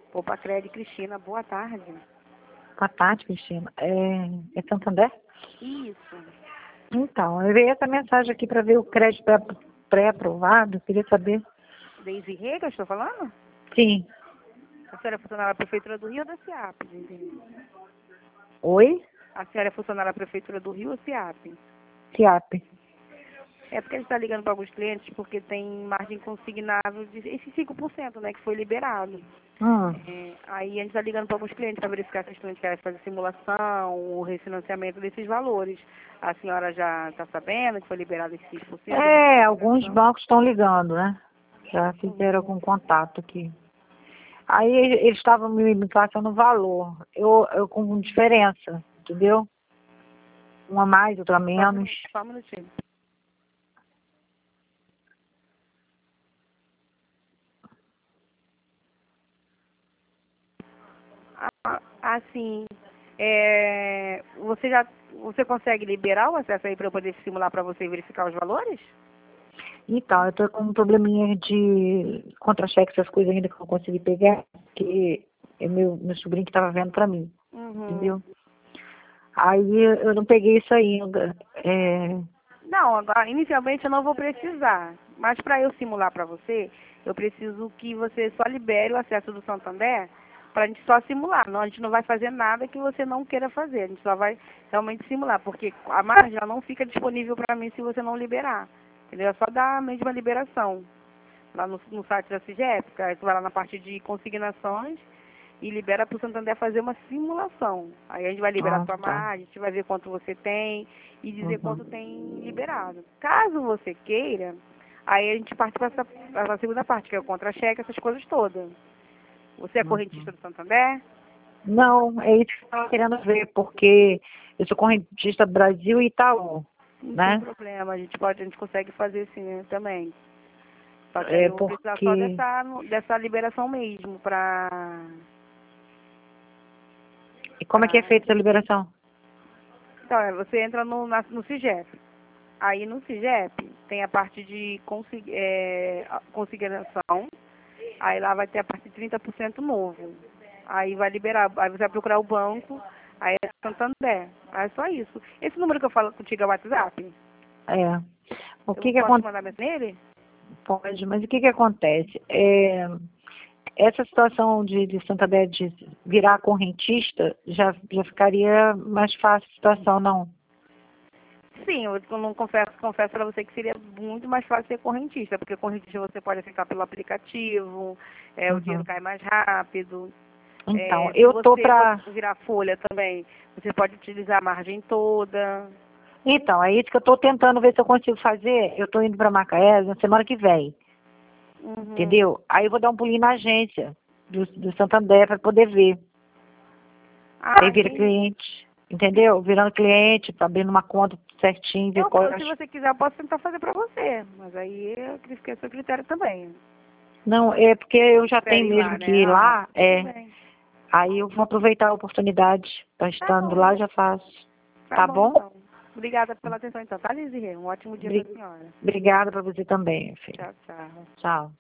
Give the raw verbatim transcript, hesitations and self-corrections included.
Poupa Crédito, Cristina, boa tarde. Boa tarde, Cristina. É, é Santander? Isso. Então, eu veio essa mensagem aqui para ver o crédito pré- pré-aprovado. Queria saber. Deise Rega, estou falando? Sim. A senhora é funcionária da Prefeitura do Rio ou da SEAP, gente? Oi? A senhora é funcionária da Prefeitura do Rio ou SEAP? SIAP. É porque a gente está ligando para alguns clientes porque tem margem consignável de esse cinco por cento, né, que foi liberado. Hum. É, aí a gente está ligando para alguns clientes para verificar se os clientes querem fazer simulação ou refinanciamento desses valores. A senhora já está sabendo que foi liberado esse cinco por cento? É, alguns bancos estão ligando, né? Já fizeram Uhum. algum contato aqui. Aí eles estavam me, me passando valor. Eu, eu com diferença, entendeu? Uma a mais, outra a Só um menos. minuto, só um minutinho. Ah, assim, é, você já você consegue liberar o acesso aí para eu poder simular para você e verificar os valores? Então, eu tô com um probleminha de contra-cheque, essas coisas ainda que eu não consegui pegar, que é meu, meu sobrinho que estava vendo para mim, Uhum. entendeu? Aí eu não peguei isso ainda. É, Não, agora, inicialmente eu não vou precisar, mas para eu simular para você, eu preciso que você só libere o acesso do Santander para a gente só simular. Não, a gente não vai fazer nada que você não queira fazer, a gente só vai realmente simular, porque a margem ela não fica disponível para mim se você não liberar. Entendeu? É só dar a mesma liberação. Lá no, no site da CIGEP, aí tu vai lá na parte de consignações e libera para o Santander fazer uma simulação. Aí a gente vai liberar a ah, sua tá. margem, a gente vai ver quanto você tem e dizer Uhum. quanto tem liberado. Caso você queira, aí a gente parte para essa pra segunda parte, que é o contra-cheque, essas coisas todas. Você é correntista Uhum. do Santander? Não, é isso que eu estava querendo ver, porque eu sou correntista Brasil e Itaú, Não tem né? problema, a gente pode, a gente consegue fazer sim, né, também. Só que aí É eu vou precisar só porque... dessa, dessa liberação mesmo para E como é que é pra... feita essa liberação? Então, é, você entra no, na, no CIGEP. Aí no CIGEP tem a parte de consig, é, a consignação. Aí lá vai ter a parte de trinta por cento novo. Aí vai liberar, aí você vai procurar o banco, aí é Santander. Aí é só isso. Esse número que eu falo contigo é o WhatsApp? É. O Eu que que posso te acontece? mandar mensagem nele? Pode, mas o que que acontece? É, essa situação de, de Santander de virar correntista já, já ficaria mais fácil a situação, não? Sim, eu não confesso, confesso para você que seria muito mais fácil ser correntista, porque correntista você pode aceitar pelo aplicativo, é, o dinheiro Uhum. cai mais rápido. Então, É, se eu tô você for pra... virar folha também, você pode utilizar a margem toda. Então, é isso que eu tô tentando ver se eu consigo fazer. Eu tô indo pra Macaé na semana que vem, Uhum. entendeu? Aí eu vou dar um pulinho na agência do, do Santander para poder ver. Aí Ah, vira entendi. cliente, entendeu? Virando cliente, tá abrindo uma conta certinho, ver Eu, qual eu se acho. você quiser, eu posso tentar fazer para você, mas aí eu acredito que é seu critério também. Não, é porque eu já Espere tenho ir lá, mesmo que né? ir Ah, lá, tudo é. bem. Aí eu vou aproveitar a oportunidade, tá Tá estando lá, bom, já faço. tá Tá bom bom? então. Obrigada pela atenção então, tá, Lizzie? Um ótimo dia para a Bri- senhora. Obrigada para você também, filho. Tchau, tchau. Tchau.